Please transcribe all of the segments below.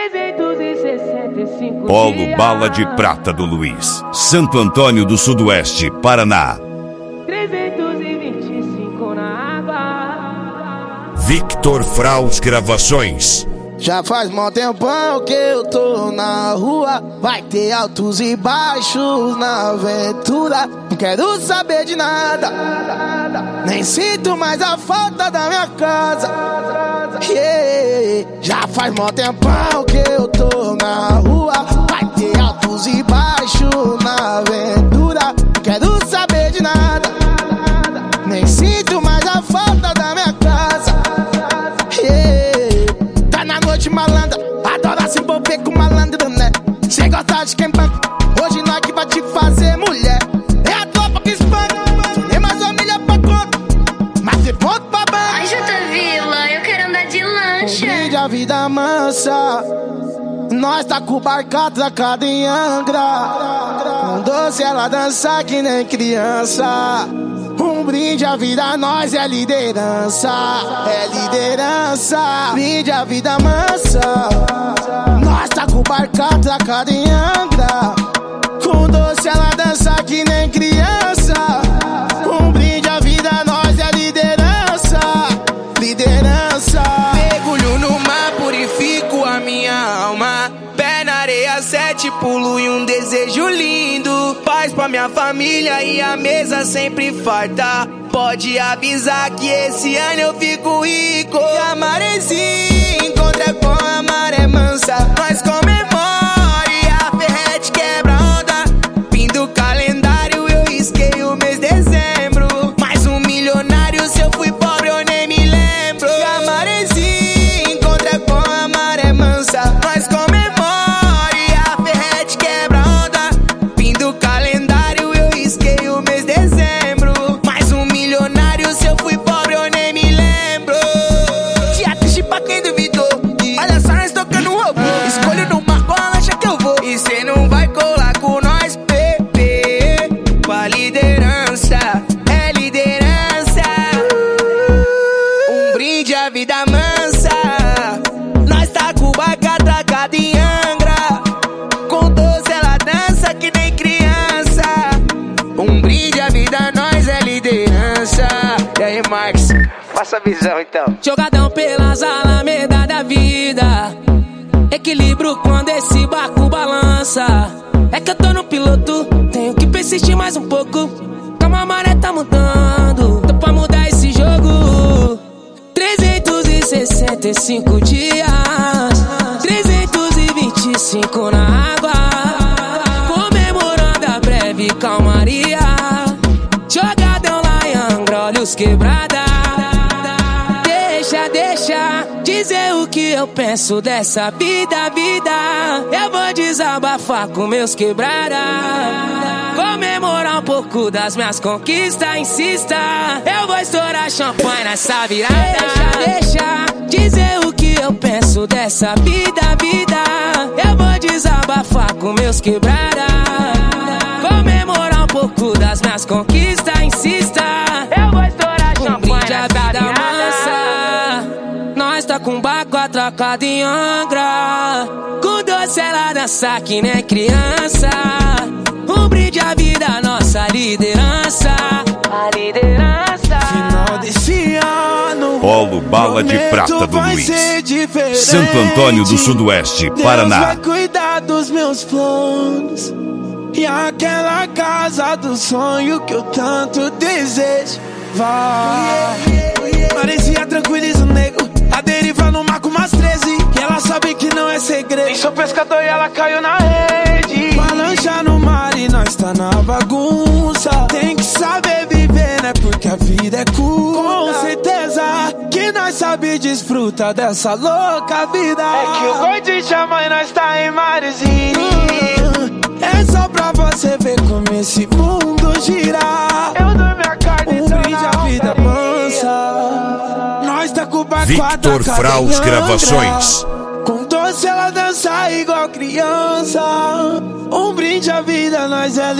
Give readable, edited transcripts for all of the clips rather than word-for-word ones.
365 Polo dias. Bala de Prata do Luiz, Santo Antônio do Sudoeste, Paraná. 325 na água. Victor Fraus Gravações. Já faz mó tempão que eu tô na rua. Vai ter altos e baixos na aventura. Não quero saber de nada, nem sinto mais a falta da minha casa. Yeah. Já faz mó tempão que eu tô na rua. Vai ter altos e baixos na aventura. Não quero saber de nada, nem sinto mais a falta da minha casa. Yeah. Tá na noite malandra, adora se envolver com malandro, né? Cê gosta de quem banca, hoje nós que vai te fazer mulher. É a tropa que espanca, tem mais família pra conta, mas tem ponto pra banca. Ai, Jota Vila, eu quero andar de lancha. Brinde a vida mansa, nós tá com o barco atracado em Angra. Com doce ela dança que nem criança. Um brinde à vida, nós é liderança. É liderança. Brinde a vida mansa, nós tá com o barco atracado em Angra. Com doce ela dança que nem criança. Um brinde à vida, nós é liderança. Liderança. Mergulho no mar, purifico a minha alma. Pé na areia, 7 pulo e um desejo lindo. Paz pra minha família e a mesa sempre farta. Pode avisar que esse ano eu fico rico. E a maresia encontra com a maré mansa. Nós comemora e a ferrete quebra onda. Fim do calendário, eu risquei o mês de dezembro. Mais um milionário, se eu fui pobre eu nem me lembro. E a maresia encontra com a maré mansa. Nós comemora e a ferrete quebra onda. Fim do calendário, eu risquei o mês de dezembro. Mais um milionário, se eu fui pobre eu nem me lembro. Dia triste pra quem duvidou. Olha só, nós tocando robô. Escolho no mar qual a lancha que eu vou. E cê não vai colar com nós, bebê. Com a liderança, é liderança. Um brinde à vida mansa. Nós tá com o barco atracado em Angra. Com 12 ela dança que nem criança. Um brinde à vida, nós é liderança. E aí, Marcos, passa a visão então. Jogadão pelas alamedas da vida. Equilíbrio quando esse barco balança. É que eu tô no piloto, tenho que persistir mais um pouco. Calma, a maré tá mudando, tô pra mudar esse jogo. 365 dias, 325 na água. Comemorando a breve calmaria. Jogadão lá em Angra, olhos quebrada. Deixa dizer o que eu penso dessa vida. Eu vou desabafar com meus quebrada. Comemorar um pouco das minhas conquistas, insista. Eu vou estourar champanhe nessa virada. Deixa dizer o que eu penso dessa vida. Eu vou desabafar com meus quebrada. Comemorar um pouco das minhas conquistas, insista. Eu vou estourar champanhe nessa virada. Nós tá com o barco atracado em Angra. Com doce ela dança que nem criança. Um brinde à vida, nossa liderança. A liderança. Final desse ano, Polo Bala de Prata do vai Luiz, ser diferente. Santo Antônio do Sudoeste, Deus Paraná. vai cuidar dos meus planos e aquela casa do sonho que eu tanto desejo. Vai, parecia tranquiliza o nego. A deriva no mar com umas 13. E ela sabe que não é segredo. Nem sou pescador e ela caiu na rede. Uma lancha no mar e nós tá na bagunça. Tem que saber viver, né? Porque a vida é curta. Com certeza que nós sabe desfrutar dessa louca vida. É que o gordinho chama e nós tá em marezinho. É só pra você ver como esse mundo gira. Eu dou minha carne, brinde a vida mansa. Nós tá com o barco Victor Fraus Gravações. Com doce ela dança igual criança. Um brinde à vida, nós é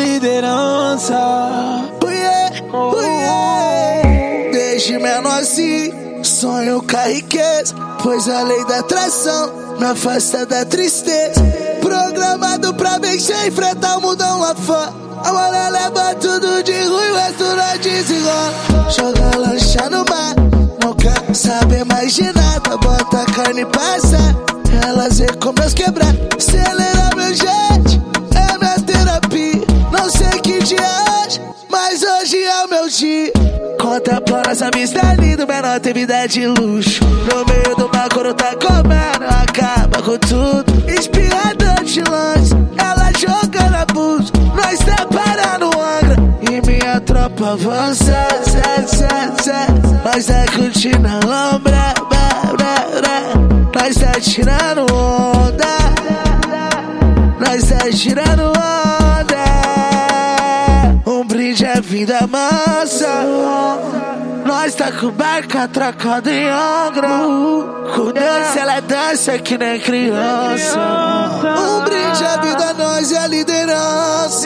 liderança. Deixe menor assim. sonho com a riqueza, pois a lei da atração me afasta da tristeza. Programado pra vencer, enfrentar o mundão lá fora. A mulher leva tudo de ruim, o resto nós desenrola. Joga lancha no mar, não quer saber mais de nada. Bota a carne e passa, elas vê como eu quebrar. Acelera meu jeito, é minha terapia. Não sei que dia é hoje, mas hoje é o meu dia. Conta pra nossa amistade linda, menor tem vida de luxo. No meio do mar quando tá comendo, acaba com tudo. Inspirador de longe, ela jogando abuso. Nós tá parando Angra e minha tropa avança. Nós tá curtindo a lombra, nós tá tirando onda, nós tá tirando onda. Um brinde à vida mansa. Nós tá com barca atracada em Angra. Com dança ela dança que nem criança. Um brinde à vida, nós é a liderança.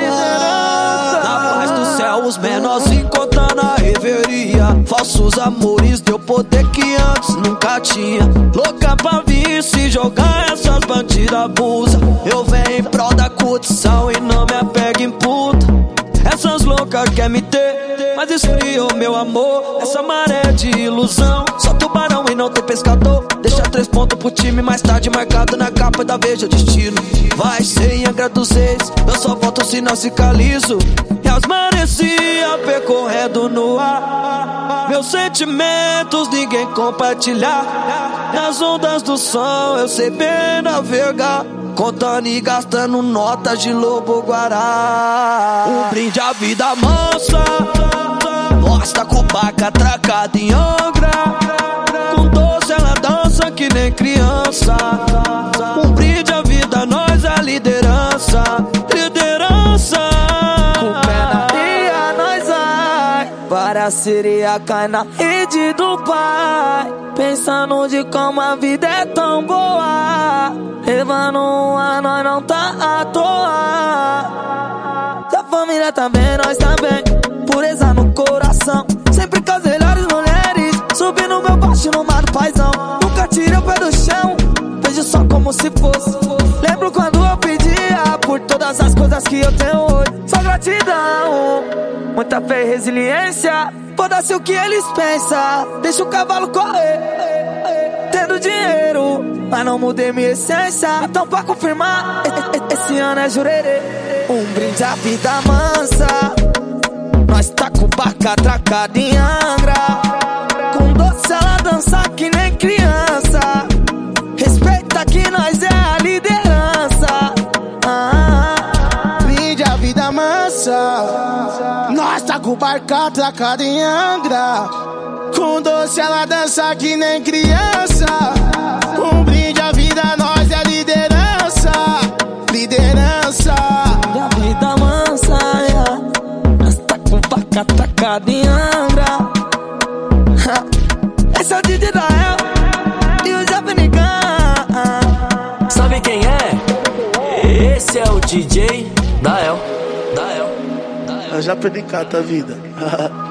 Na paz do céu os menorzinhos contando a reveria. Falsos amores deu poder que antes nunca tinha. Louca pra vir se jogar, essas bandidas abusa. Eu venho em prol da curtição e não me apego em puta. Essas loucas quer me ter, mas esfriou meu amor. Essa maré de ilusão, só tubarão e não tem pescador. Deixa 3 pontos pro time, mais tarde marcado na capa da Veja o destino. Vai ser em Angra dos Reis, eu só volto se não cicalizo. E as marecia percorrendo no ar. Meus sentimentos ninguém compartilhar. Nas ondas do som eu sei bem navegar, contando e gastando notas de lobo-guará. Um brinde à vida mansa. Nós tá com barca atracada em Angra. Com doce ela dança que nem criança. Um brinde à vida, nós é a liderança. Liderança. Com o pé na areia nós vai, para a sereia cai na rede do pai. Pensando de como a vida é tão boa, levando um ar, nós não tá à toa. Se a família tá bem, nós também. Pureza no coração, sempre com as melhores mulheres. Subindo meu baixo no mar do paizão. Nunca tirei o pé do chão, vejo só como se fosse. Lembro quando eu pedia por todas as coisas que eu tenho hoje. Só gratidão, muita fé e resiliência. Foda-se o que eles pensam, deixa o cavalo correr. Tendo dinheiro, mas não mudei minha essência. Então pra confirmar, esse ano é jurerê. Um brinde à vida mansa. Nós tá com barca atracada em Angra. Com doce ela dança que nem criança. Respeita que nós é a liderança. Brinde à vida mansa. Nós tá com barca atracada em Angra. Com doce ela dança que nem criança. Um brinde à vida, nós é a liderança. Liderança. Brinde à vida mansa, yeah. Nós tá com barca atracada em Angra. Esse é o DJ Dael e o Javenicão. Sabe quem é? Esse é o DJ Dael. Eu já perdi cada vida.